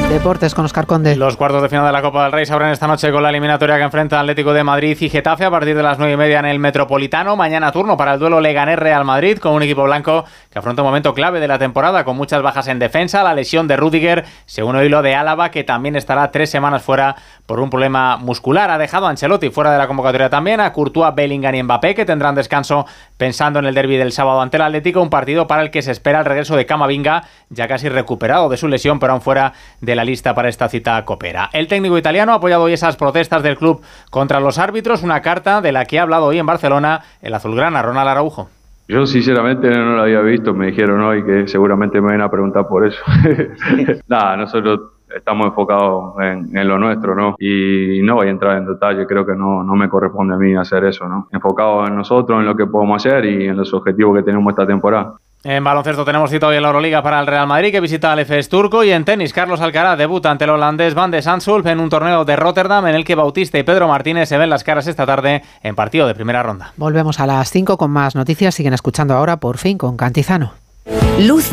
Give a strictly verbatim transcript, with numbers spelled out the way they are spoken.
Deportes con Óscar Conde. Los cuartos de final de la Copa del Rey se abren esta noche con la eliminatoria que enfrenta Atlético de Madrid y Getafe a partir de las nueve y media en el Metropolitano. Mañana turno para el duelo Leganés-Real Madrid con un equipo blanco que afronta un momento clave de la temporada con muchas bajas en defensa. La lesión de Rüdiger, según oí lo de Álava, que también estará tres semanas fuera por un problema muscular. Ha dejado a Ancelotti fuera de la convocatoria también, a Courtois, Bellingham y Mbappé, que tendrán descanso pensando en el derbi del sábado ante el Atlético, un partido para el que se espera el regreso de Camavinga, ya casi recuperado de su lesión, pero aún fuera de la lista para esta cita copera. El técnico italiano ha apoyado hoy esas protestas del club contra los árbitros, una carta de la que ha hablado hoy en Barcelona el azulgrana Ronald Araujo. Yo sinceramente no lo había visto, me dijeron hoy que seguramente me van a preguntar por eso. Nada, nosotros estamos enfocados en, en lo nuestro, ¿no? Y no voy a entrar en detalle, creo que no, no me corresponde a mí hacer eso, ¿no? Enfocados en nosotros, en lo que podemos hacer y en los objetivos que tenemos esta temporada. En baloncesto tenemos cita hoy en la Euroliga para el Real Madrid, que visita al Efes turco, y en tenis Carlos Alcaraz debuta ante el holandés Van de Zandschulp en un torneo de Rotterdam en el que Bautista y Pedro Martínez se ven las caras esta tarde en partido de primera ronda. Volvemos a las cinco con más noticias. Siguen escuchando ahora Por Fin con Cantizano. Luz